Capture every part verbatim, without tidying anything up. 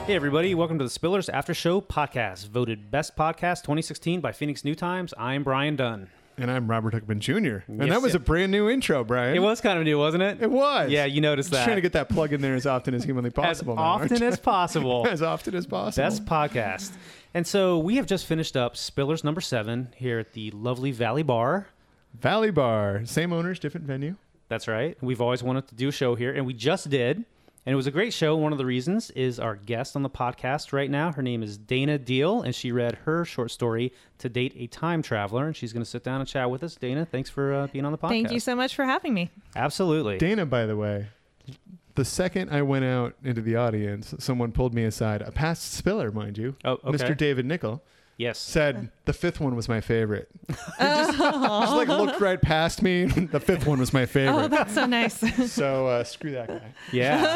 Hey everybody, welcome to the Spillers After Show podcast, voted Best Podcast twenty sixteen by Phoenix New Times. I'm Brian Dunn. And I'm Robert Huckman Junior And Yes, that was yeah. a brand new intro, Brian. It was kind of new, wasn't it? It was. Yeah, you noticed Just that. trying to get that plug in there as often as humanly possible. As now, aren't often you? as possible. As often as possible. Best podcast. And so we have just finished up Spillers number seven here at the lovely Valley Bar. Valley Bar. Same owners, different venue. That's right. We've always wanted to do a show here, and we just did. And it was a great show. One of the reasons is our guest on the podcast right now. Her name is Dana Deal, and she read her short story, To Date a Time Traveler, and she's going to sit down and chat with us. Dana, thanks for uh, being on the podcast. Thank you so much for having me. Absolutely. Dana, by the way, the second I went out into the audience, someone pulled me aside, a past spiller, mind you, Oh, okay. Mister David Nickel, Yes. said the fifth one was my favorite. He just, just like looked right past me. The fifth one was my Oh, favorite. that's so nice. So uh, screw that guy. Yeah.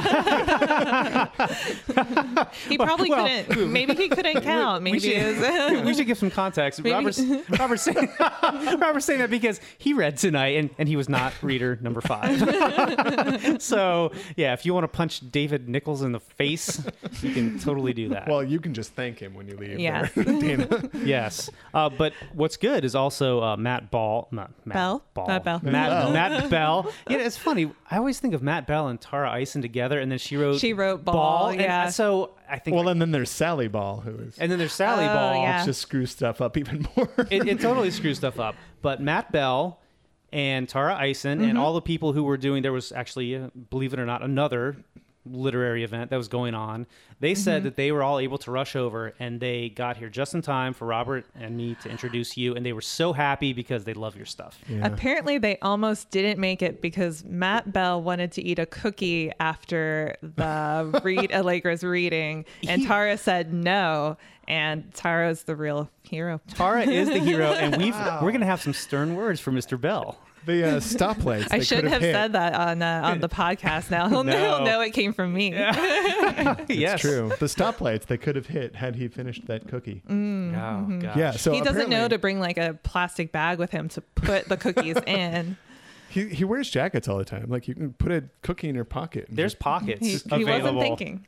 He probably Well, couldn't. Maybe he couldn't count. Maybe we, should, it was. we should give some context. Maybe- Robert's, Robert's, saying, Robert's saying that because he read tonight and, and he was not reader number five. So, yeah, if you want to punch David Nichols in the face, you can totally do that. Well, you can just thank him when you leave. Yes. there, Dana. Yes. Uh, but what's good is also uh, Matt Ball. Matt, Matt Bell? Ball. Matt Bell. Matt, Bell. Matt Bell. Yeah, it's funny. I always think of Matt Bell and Tara Eisen together, and then she wrote She wrote Ball, and yeah. so I think. Well, and then there's Sally Ball, who is and then there's Sally Oh, Ball. yeah. just screws stuff up even more. it, it totally screws stuff up. But Matt Bell and Tara Eisen and all the people who were doing, there was actually, uh, believe it or not, another literary event that was going on. They said that they were all able to rush over, and they got here just in time for Robert and me to introduce you, and they were so happy because they love your stuff. Yeah. Apparently, they almost didn't make it because Matt Bell wanted to eat a cookie after the read Allegra's reading, and He- Tara said no. And Tara's the real hero. Tara is the hero, and we've we're gonna have some stern words for Mister Bell. The uh, stoplights. I they shouldn't could have hit. said that on uh, on the podcast. Now he'll, No. he'll know it came from me. It's Yes. true. The stoplights they could have hit had he finished that cookie. Mm. Oh, gosh. Yeah. So He doesn't know apparently- to bring like a plastic bag with him to put the cookies in. He he wears jackets all the time. Like you can put a cookie in your pocket. and There's just- pockets He, he available. wasn't thinking.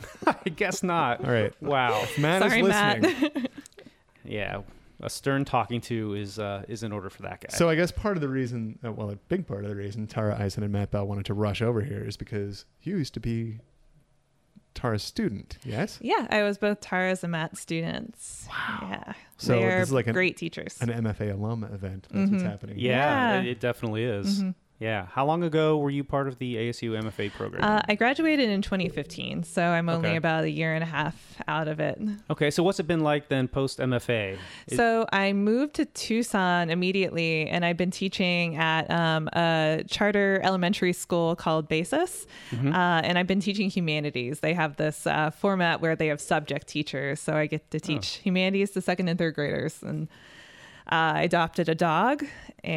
I guess not. all right. Wow. Matt Sorry, is Matt. listening. Yeah. A stern talking to is uh, is in order for that guy. So I guess part of the reason, uh, well, a big part of the reason Tara Eisen and Matt Bell wanted to rush over here is because you used to be Tara's student. Yes. Yeah, I was both Tara's and Matt's students. Wow. Yeah. So They're this is like an- great teachers. An M F A alum event. That's what's Mhm. happening. yeah, Yeah. It, it definitely is. Mhm. Yeah. How long ago were you part of the A S U M F A program? Uh, I graduated in twenty fifteen, so I'm only Okay. about a year and a half out of it. okay. So what's it been like then post M F A? Is- So I moved to Tucson immediately, and I've been teaching at um, a charter elementary school called Basis, Mhm. uh, and I've been teaching humanities. They have this uh, format where they have subject teachers, so I get to teach humanities to second and third graders. And uh, I adopted a dog,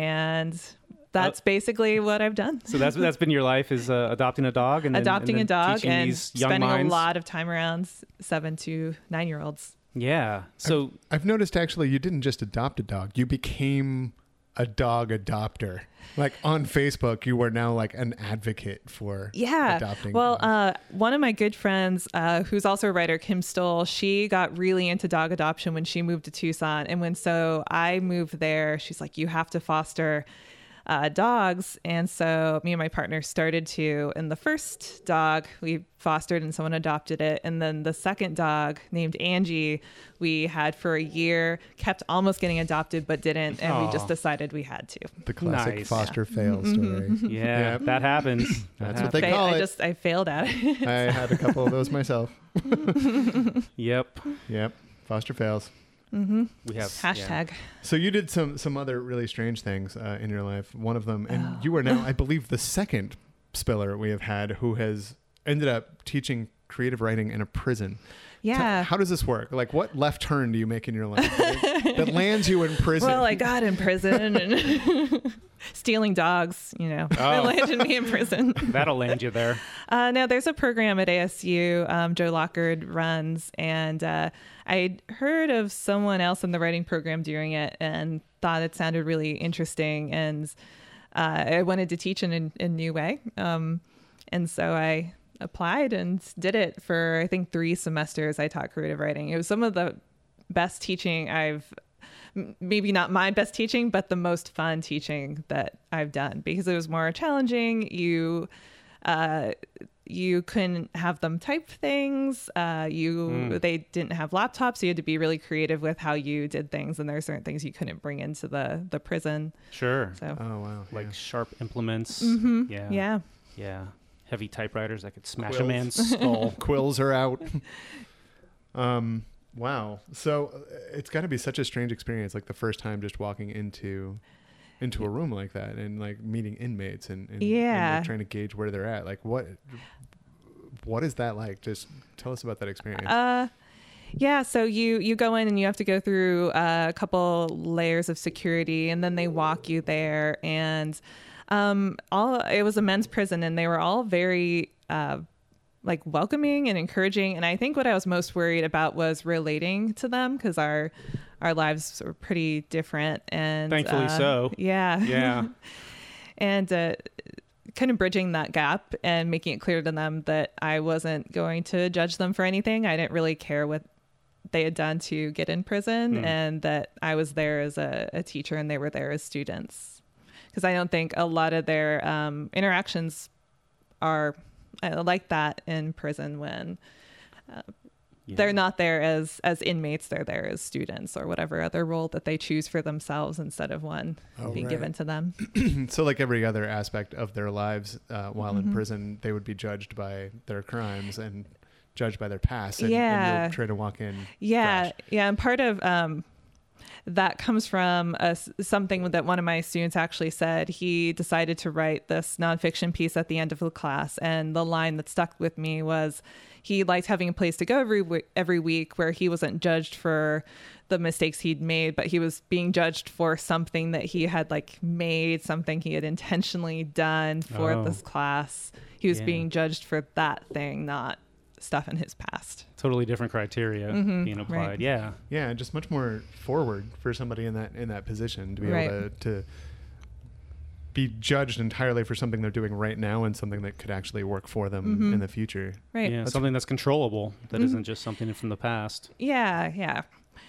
and that's basically what I've done. So that's that's been your life is uh, adopting a dog and then, Adopting and then a dog teaching and these young spending minds. a lot of time around s- seven to nine year olds. Yeah. So I've noticed actually you didn't just adopt a dog. You became a dog adopter. Like on Facebook, you are now like an advocate for Yeah. adopting Well, dogs. uh, one of my good friends, uh, who's also a writer, Kim Stoll, she got really into dog adoption when she moved to Tucson. And when so I moved there, she's like, you have to foster uh, dogs. And so me and my partner started to. And the first dog we fostered and someone adopted it. And then the second dog named Angie, we had for a year, kept almost getting adopted, but didn't. And we just Aw. decided we had to. the classic nice. foster fail story. yeah, Yep. that happens. That That's what they Fa- call I it. just, I failed at it. I had a couple of those myself. Yep. Yep. Foster fails. We have yeah. Hashtag. So you did some some other really strange things uh, in your life. One of them, and Oh. you are now, I believe, the second spiller we have had who has ended up teaching creative writing in a prison. Yeah. How does this work? Like, what left turn do you make in your life that, that lands you in prison? Well, I got in prison and stealing dogs, you know, Oh. it landed me in prison. That'll land you there. Uh, now, there's a program at A S U um, Joe Lockard runs, and uh, I heard of someone else in the writing program doing it and thought it sounded really interesting. And uh, I wanted to teach in a, a new way. Um, and so I applied and did it for, I think, three semesters. I taught creative writing. It was some of the best teaching I've, maybe not my best teaching, but the most fun teaching that I've done, because it was more challenging. You, uh, you couldn't have them type things. Uh, you, mm. they didn't have laptops. So you had to be really creative with how you did things. And there are certain things you couldn't bring into the, the prison. Sure. So, oh, wow. Like yeah. sharp implements. Mm-hmm. Yeah. Yeah. Yeah. Heavy typewriters that could smash Quills. a man's skull. Quills are out. um, wow. So uh, it's got to be such a strange experience, like the first time just walking into into a room like that and like meeting inmates and, and, yeah. and like, trying to gauge where they're at. Like what what is that like? Just tell us about that experience. Uh Yeah, so you you go in and you have to go through uh, a couple layers of security, and then they walk you there. And um, all it was a men's prison, and they were all very uh, like welcoming and encouraging. And I think what I was most worried about was relating to them, because our our lives were pretty different. And thankfully uh, so. Yeah, Yeah. and uh, kind of bridging that gap and making it clear to them that I wasn't going to judge them for anything. I didn't really care what they had done to get in prison, mm. and that I was there as a, a teacher and they were there as students. Because I don't think a lot of their um, interactions are uh, like that in prison, when uh, yeah. they're not there as as inmates, they're there as students or whatever other role that they choose for themselves instead of one oh, being right. given to them. So like every other aspect of their lives uh, while mm-hmm. in prison, they would be judged by their crimes and judged by their past, and, yeah. and you'll try to walk in yeah fresh. Yeah, and part of um that comes from a, something that one of my students actually said. He decided to write this nonfiction piece at the end of the class, and the line that stuck with me was he liked having a place to go every every week where he wasn't judged for the mistakes he'd made, but he was being judged for something that he had like made, something he had intentionally done for oh. this class. He was yeah. being judged for that thing, not stuff in his past. Totally different criteria mm-hmm. being applied. Right. Yeah. Yeah, just much more forward for somebody in that in that position to be right. able to, to be judged entirely for something they're doing right now and something that could actually work for them mm-hmm. in the future. Right. Yeah, that's something that's controllable, that mm-hmm. isn't just something from the past. Yeah, yeah.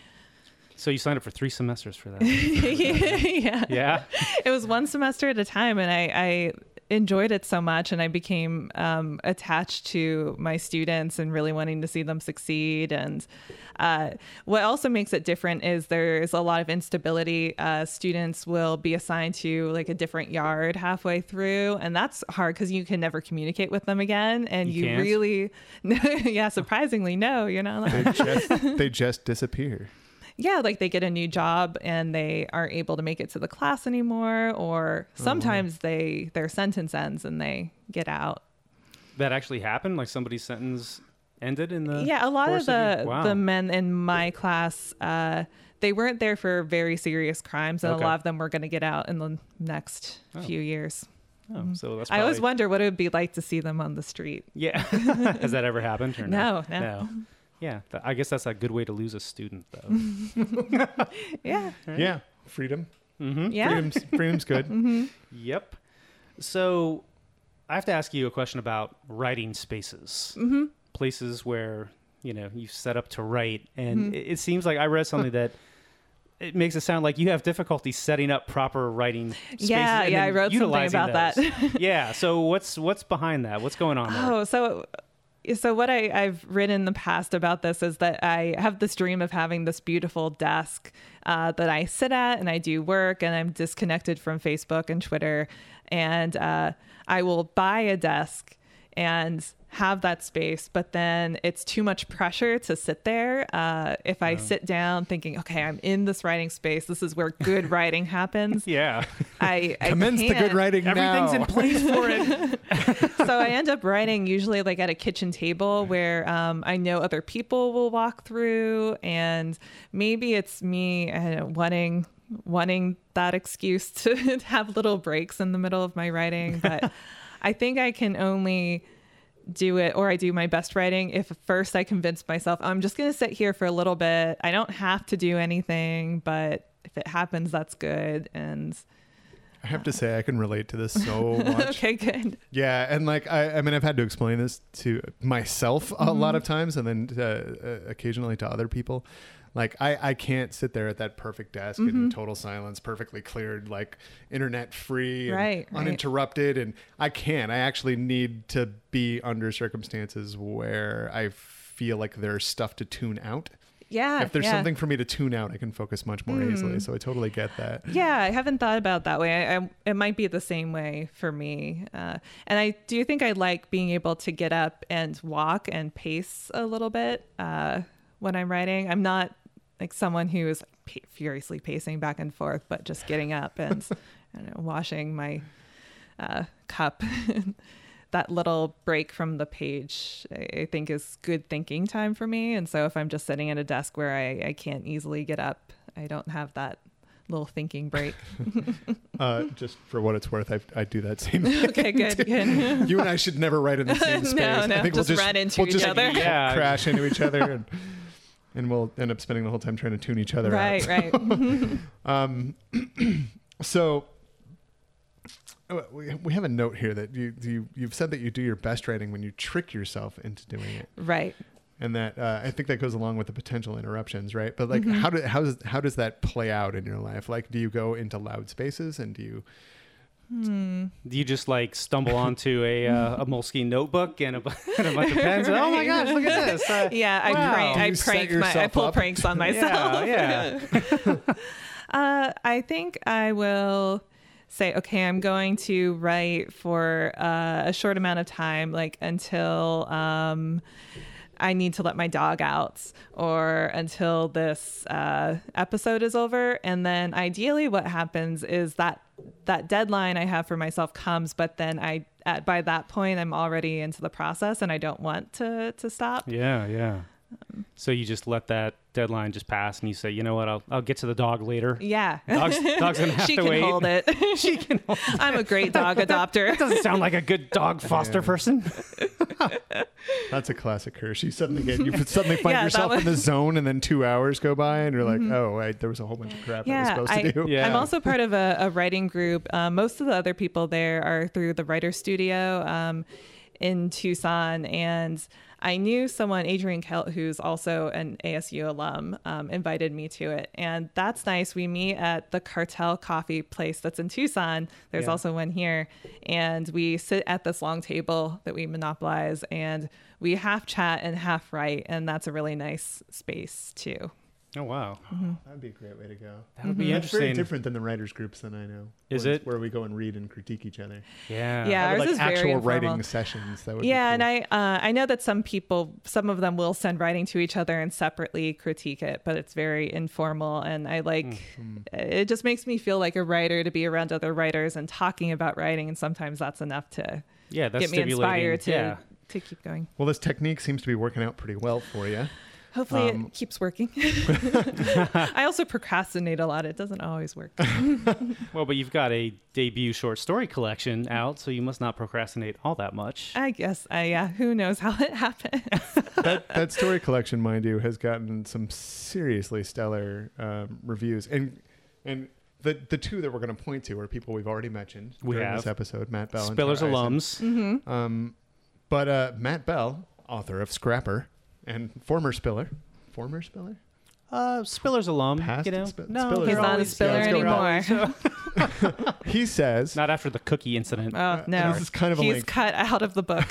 So you signed up for three semesters for that. yeah. Yeah. It was one semester at a time, and I, I enjoyed it so much, and I became um, attached to my students and really wanting to see them succeed. And uh, what also makes it different is there's a lot of instability. Uh, students will be assigned to like a different yard halfway through, and that's hard because you can never communicate with them again. And You you, can't? really, yeah, surprisingly, no, you're not allowed. They just, they just disappear. Yeah, like they get a new job and they aren't able to make it to the class anymore, or sometimes oh. they their sentence ends and they get out. That actually happened? Like somebody's sentence ended in the Yeah, a lot of the, of wow. the men in my class, uh, they weren't there for very serious crimes, and okay. a lot of them were going to get out in the next oh. few years. Oh, so that's I always probably... wonder what it would be like to see them on the street. Yeah. Has that ever happened? Or no, no. no. Yeah, th- I guess that's a good way to lose a student, though. yeah. Right? Yeah, freedom. Mm-hmm. Yeah. Freedom's, freedom's good. mm-hmm. Yep. So I have to ask you a question about writing spaces, Mm-hmm. places where, you know, you set up to write. And Mm-hmm. it, it seems like I read something that it makes it sound like you have difficulty setting up proper writing spaces. Yeah, and yeah, then I wrote something utilizing about those. that. Yeah. So what's what's behind that? What's going on there? Oh, so so what I, I've written in the past about this is that I have this dream of having this beautiful desk uh, that I sit at and I do work, and I'm disconnected from Facebook and Twitter. And uh, I will buy a desk and have that space, but then it's too much pressure to sit there. Uh, if I Oh. sit down thinking, okay, I'm in this writing space, this is where good writing happens. Yeah. I, I Commence the good can't. writing Everything's now. in place for it. So I end up writing usually like at a kitchen table where um, I know other people will walk through, and maybe it's me uh, wanting wanting that excuse to have little breaks in the middle of my writing. But I think I can only do it, or I do my best writing, if first I convince myself I'm just going to sit here for a little bit. I don't have to do anything, but if it happens, that's good. And I have to say I can relate to this so much. Okay, good. Yeah, and like I, I mean, I've had to explain this to myself a Mm-hmm. lot of times, and then uh, uh, occasionally to other people. Like I, I can't sit there at that perfect desk Mm-hmm. in total silence, perfectly cleared, like internet free, and Right, right. uninterrupted, and I can't. I actually need to be under circumstances where I feel like there's stuff to tune out. Yeah. If there's yeah. something for me to tune out, I can focus much more Mm. easily. So I totally get that. Yeah, I haven't thought about that way. I, I, it might be the same way for me. Uh, and I do think I like being able to get up and walk and pace a little bit uh, when I'm writing. I'm not like someone who is p- furiously pacing back and forth, but just getting up and I don't know, washing my uh, cup. That little break from the page, I I think, is good thinking time for me. And so if I'm just sitting at a desk where I, I can't easily get up, I don't have that little thinking break. Uh, just for what it's worth, I, I do that same thing. Okay, good, good. You and I should never write in the same No, space. no, I think just we'll just run into we'll each just other. Yeah. crash into each other, and, and we'll end up spending the whole time trying to tune each other Right, out. right. Um, so uh, we, we have a note here that you, you you've said that you do your best writing when you trick yourself into doing it, Right. and that uh, I think that goes along with the potential interruptions, right? But like, Mm-hmm. how do how does how does that play out in your life? Like, do you go into loud spaces and do you? Hmm. Do you just like stumble onto a uh, a Moleskine notebook and a, bu- and a bunch of pens? And, oh my gosh, look at this! Uh, Yeah, I Wow. prank. Do I you set prank my. I yourself pull up? pranks on myself. Yeah, uh, I think I will say, okay, I'm going to write for uh, a short amount of time, like until um, I need to let my dog out, or until this uh, episode is over. And then ideally, what happens is that that deadline I have for myself comes, but then I at by that point I'm already into the process, and I don't want to to stop. yeah, yeah. So you just let that deadline just pass, and you say, you know what? I'll I'll get to the dog later. Yeah. Dog's, dog's gonna have she to can wait. hold it. She can. Hold I'm a great dog adopter. Doesn't sound like a good dog foster Yeah. person. That's a classic curse. You suddenly get you suddenly find Yeah, that yourself was- in the zone, and then two hours go by, and you're like, oh, wait, there was a whole bunch of crap I was Yeah, supposed I, to do. Yeah. I'm also part of a, a writing group. Um, most of the other people there are through the Writer Studio um, in Tucson, and I knew someone, Adrian Kelt, who's also an A S U alum, um, invited me to it. And that's nice. We meet at the Cartel Coffee place that's in Tucson. There's Yeah. also one here. And we sit at this long table that we monopolize, and we half chat and half write. And that's a really nice space, too. Oh wow, That'd be a great way to go. that would be That's very interesting. different than the writers groups that I know. Is where, it? where we go and read and critique each other? Yeah. Yeah. I would Ours like is very actual informal. writing sessions. That would Yeah, be cool. and I uh, I know that some people, some of them will send writing to each other and separately critique it, but it's very informal, and I like Mm-hmm. it. Just makes me feel like a writer to be around other writers and talking about writing, and sometimes that's enough to Yeah, that's get me stimulating. inspired to Yeah. to keep going. Well, this technique seems to be working out pretty well for you. Hopefully, Um, it keeps working. I also procrastinate a lot. It doesn't always work. Well, but you've got a debut short story collection out, so you must not procrastinate all that much. I guess. Uh, yeah. Who knows how it happened? that that story collection, mind you, has gotten some seriously stellar um, reviews, and and the the two that we're going to point to are people we've already mentioned We during have. this episode, Matt Bell, Spillers and Tara alums. Mm-hmm. Eisen. Um, but uh, Matt Bell, author of Scrapper, and former Spiller, former Spiller, Uh, Spillers alum. Past you know, Sp- no, Spillers. they're He's not a always- spiller yeah, let's go anymore. always- he says. Not after the cookie incident. Oh no, This is kind of a he's length- cut out of the book.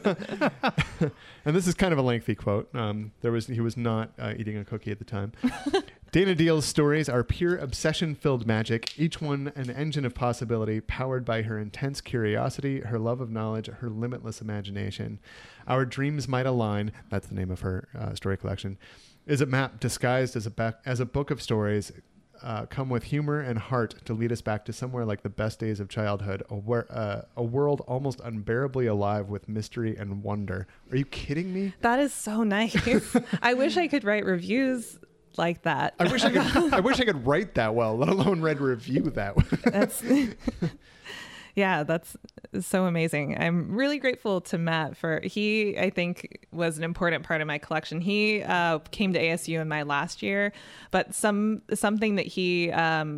And this is kind of a lengthy quote. Um, there was he was not uh, eating a cookie at the time. Dana Deal's stories are pure obsession-filled magic, each one an engine of possibility, powered by her intense curiosity, her love of knowledge, her limitless imagination. Our dreams might align. That's the name of her uh, story collection. Is a map disguised as a back, as a book of stories. Uh, come with humor and heart to lead us back to somewhere like the best days of childhood, a, wor- uh, a world almost unbearably alive with mystery and wonder. Are you kidding me? That is so nice. I wish I could write reviews like that. I wish I could. I wish I could write that well, let alone read review that well. That's yeah, that's so amazing. I'm really grateful to Matt for he. I think was an important part of my collection. He uh, came to A S U in my last year, but some something that he um,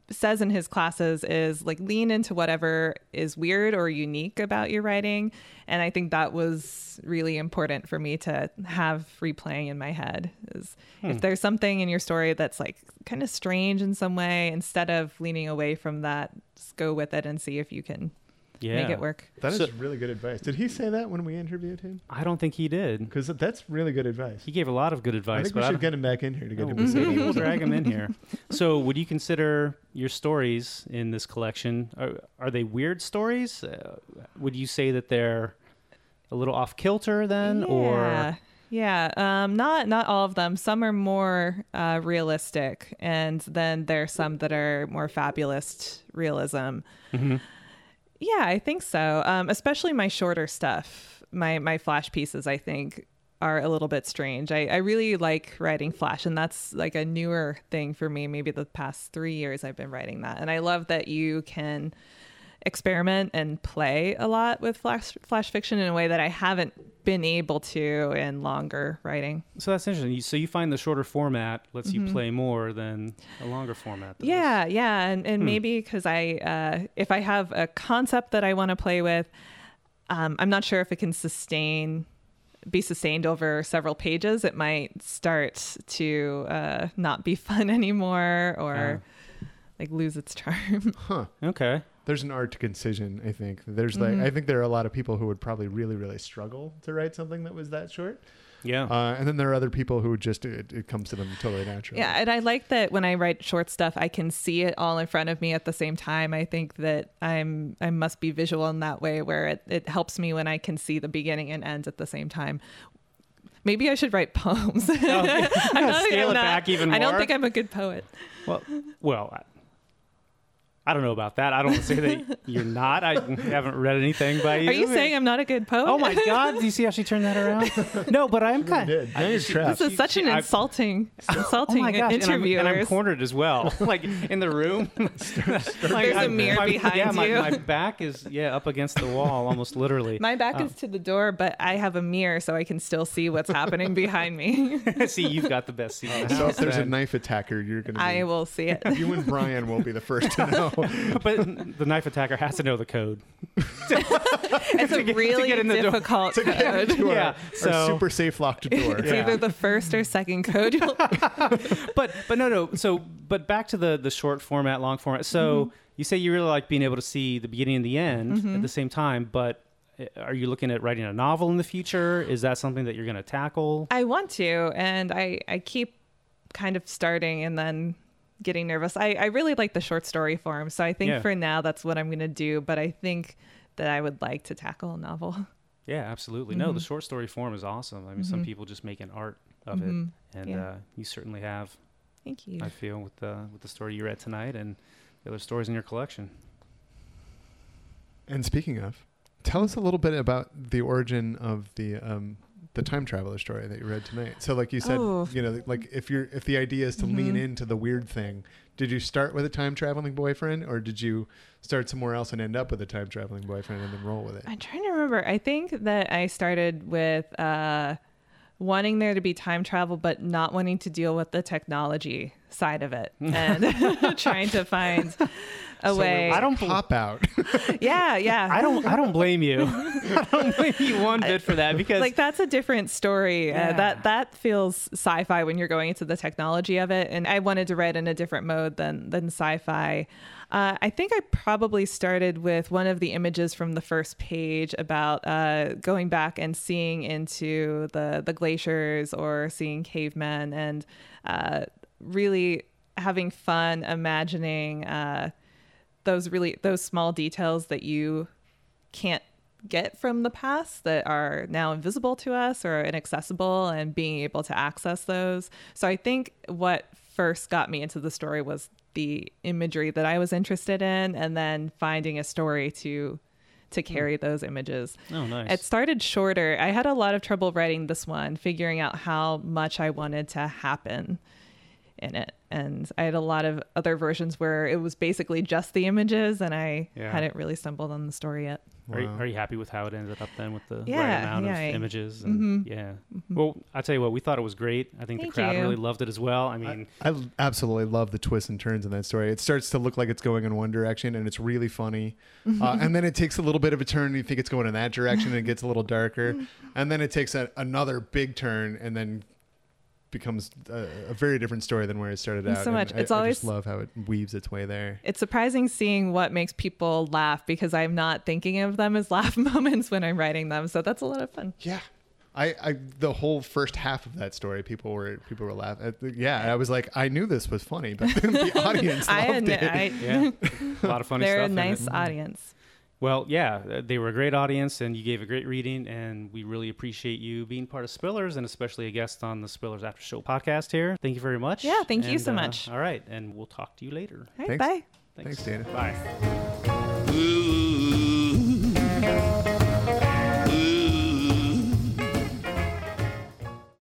says in his classes is like lean into whatever is weird or unique about your writing. And I think that was really important for me to have replaying in my head is hmm. if there's something in your story that's like kind of strange in some way, instead of leaning away from that, just go with it and see if you can yeah. make it work. That is so, really good advice. Did he say that when we interviewed him? I don't think he did. Because that's really good advice. He gave a lot of good advice. I think but we I should get him back in here to get oh, him to say maybe that. we'll drag him in here. So would you consider your stories in this collection, are, are they weird stories? Uh, would you say that they're a little off kilter then? Yeah. Or Yeah, um, not not all of them. Some are more uh, realistic, and then there's some that are more fabulous realism. Mm-hmm. Yeah, I think so. Um, especially my shorter stuff, my my flash pieces, I think, are a little bit strange. I, I really like writing flash, and that's like a newer thing for me. Maybe the past three years I've been writing that, and I love that you can experiment and play a lot with flash flash fiction in a way that I haven't been able to in longer writing. So that's interesting. You, so you find the shorter format lets mm-hmm. you play more than a longer format. Does. Yeah, yeah, and and hmm. maybe because I, uh, if I have a concept that I want to play with, um, I'm not sure if it can sustain, be sustained over several pages. It might start to uh, not be fun anymore, or uh. like lose its charm. Huh. Okay. There's an art to concision, I think. There's like, Mm-hmm. I think there are a lot of people who would probably really, really struggle to write something that was that short. Yeah. Uh, and then there are other people who just, it, it comes to them totally naturally. Yeah. And I like that when I write short stuff, I can see it all in front of me at the same time. I think that I'm, I must be visual in that way, where it, it helps me when I can see the beginning and end at the same time. Maybe I should write poems. Oh, yeah. I'm not, Scale I'm it not, back even more. I don't think I'm a good poet. Well, well, I, I don't know about that. I don't want to say that you're not. I haven't read anything by you. Are you saying I'm not a good poet? Oh my God! Do you see how she turned that around? No, but I'm kind of. Now you're trapped. This is such an insulting, insulting oh my gosh. interview. And, and I'm cornered as well, like in the room. Like, There's I'm, a mirror my, behind yeah, you. My, my back is yeah up against the wall, almost literally. My back um, is to the door, but I have a mirror, so I can still see what's happening behind me. See, you've got the best seat. Uh, so if there's a knife attacker, you're gonna. Be, I will see it. You and Brian will be the first to know. But the knife attacker has to know the code. It's a get, really difficult to get code. into yeah, our, so, our super safe locked door. It's yeah. either the first or second code. but but no no. So but back to the the short format, long format. So mm-hmm. you say you really like being able to see the beginning and the end mm-hmm. at the same time, but are you looking at writing a novel in the future? Is that something that you're going to tackle? I want to, and I I keep kind of starting and then getting nervous. I, I really like the short story form, so I think yeah. for now that's what I'm going to do, but I think that I would like to tackle a novel. Yeah, absolutely. Mm-hmm. No, the short story form is awesome. I mean, mm-hmm. some people just make an art of mm-hmm. it, and yeah. uh, you certainly have. Thank you. I feel with the with the story you read tonight and the other stories in your collection. And speaking of, tell us a little bit about the origin of the um, the time traveler story that you read tonight. So like you said, oh. you know, like if you're if the idea is to mm-hmm. lean into the weird thing, did you start with a time traveling boyfriend, or did you start somewhere else and end up with a time traveling boyfriend and then roll with it? I'm trying to remember. I think that I started with uh, wanting there to be time travel, but not wanting to deal with the technology side of it, and trying to find a so way. I don't pop out. yeah, yeah. I don't. I don't blame you. I don't blame you one bit for that, because like that's a different story. Yeah. Uh, that that feels sci-fi when you're going into the technology of it, and I wanted to write in a different mode than than sci-fi. Uh, I think I probably started with one of the images from the first page about uh, going back and seeing into the the glaciers or seeing cavemen, and uh, really having fun imagining uh, those really those small details that you can't get from the past that are now invisible to us or inaccessible, and being able to access those. So I think what first got me into the story was the imagery that I was interested in, and then finding a story to to carry those images. Oh, nice. It started shorter. I had a lot of trouble writing this one, figuring out how much I wanted to happen in it. And I had a lot of other versions where it was basically just the images, and I Yeah. hadn't really stumbled on the story yet. Are, you, Wow. are you happy with how it ended up then with the Yeah, right amount yeah, of I- images? And, Yeah. Well, I tell you what, we thought it was great. I think Thank the crowd you. really loved it as well. I mean, I l- absolutely love the twists and turns in that story. It starts to look like it's going in one direction, and it's really funny. Uh, and then it takes a little bit of a turn, and you think it's going in that direction, and it gets a little darker. And then it takes a, another big turn, and then becomes a, a very different story than where it started Thanks out. so And much. I, It's I always- just love how it weaves its way there. It's surprising seeing what makes people laugh because I'm not thinking of them as laugh moments when I'm writing them. So that's a lot of fun. Yeah. I, I the whole first half of that story, people were people were laughing. Yeah, I was like, I knew this was funny, but the audience I, loved admit, it. I yeah, a lot of funny they're stuff. a in nice it. audience. Well, yeah, uh, they were a great audience, and you gave a great reading, and we really appreciate you being part of Spillers, and especially a guest on the Spillers After Show podcast here. Thank you very much. Yeah, thank you And, so uh, much. All right, and we'll talk to you later. All right, Thanks. bye. Thanks, Dana. Bye. Ooh.